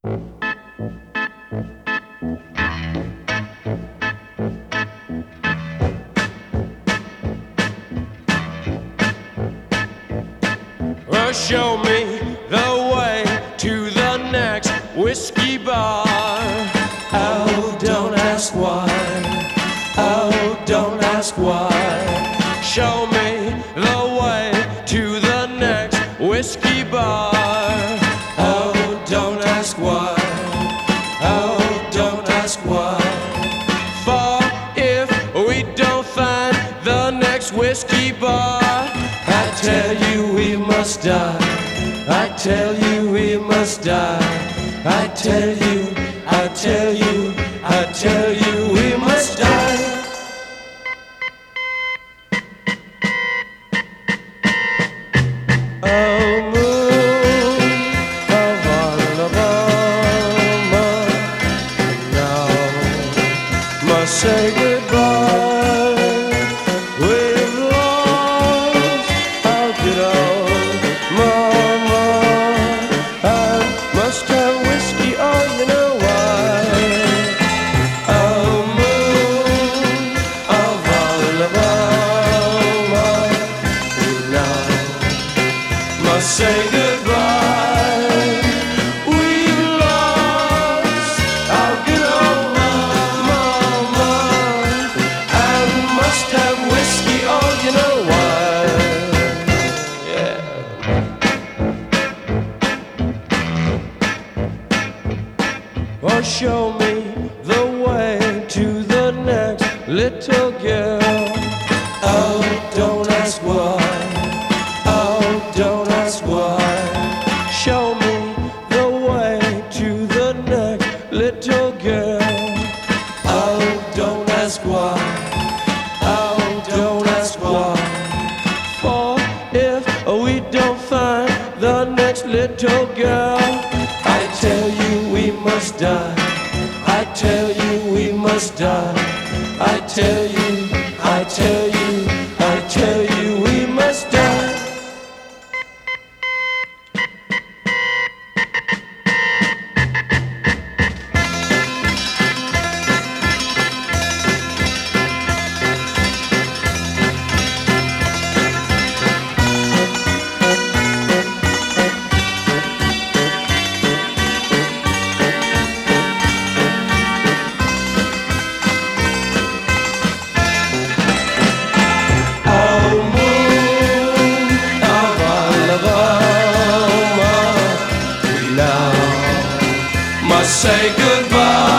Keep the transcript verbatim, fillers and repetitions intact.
Well, show me the way to the next whiskey bar. Oh, don't ask why. Oh, don't ask why. Show me the way to the next whiskey bar. Oh, don't ask why. Oh, don't ask why. For if we don't find the next whiskey bar, I tell you we must die. I tell you we must die. I tell you, I tell you, I tell you we must die. Oh, moon of Alabama, now must say goodbye. We've lost our good old mama. I must have whiskey, oh, you know why. Oh, moon of Alabama, now must say goodbye. We've lost our good old mama. I must have whiskey, oh, you know why. Yeah. Or show me the way to the next little girl. Oh, don't ask why. Oh, don't ask why. Show me the way to the next little girl. Oh, don't ask why. Oh, don't ask why. For if we don't find the next little girl, I tell you we must die. I tell you we must die. I tell you, I tell you, I tell you we must die. Must say goodbye.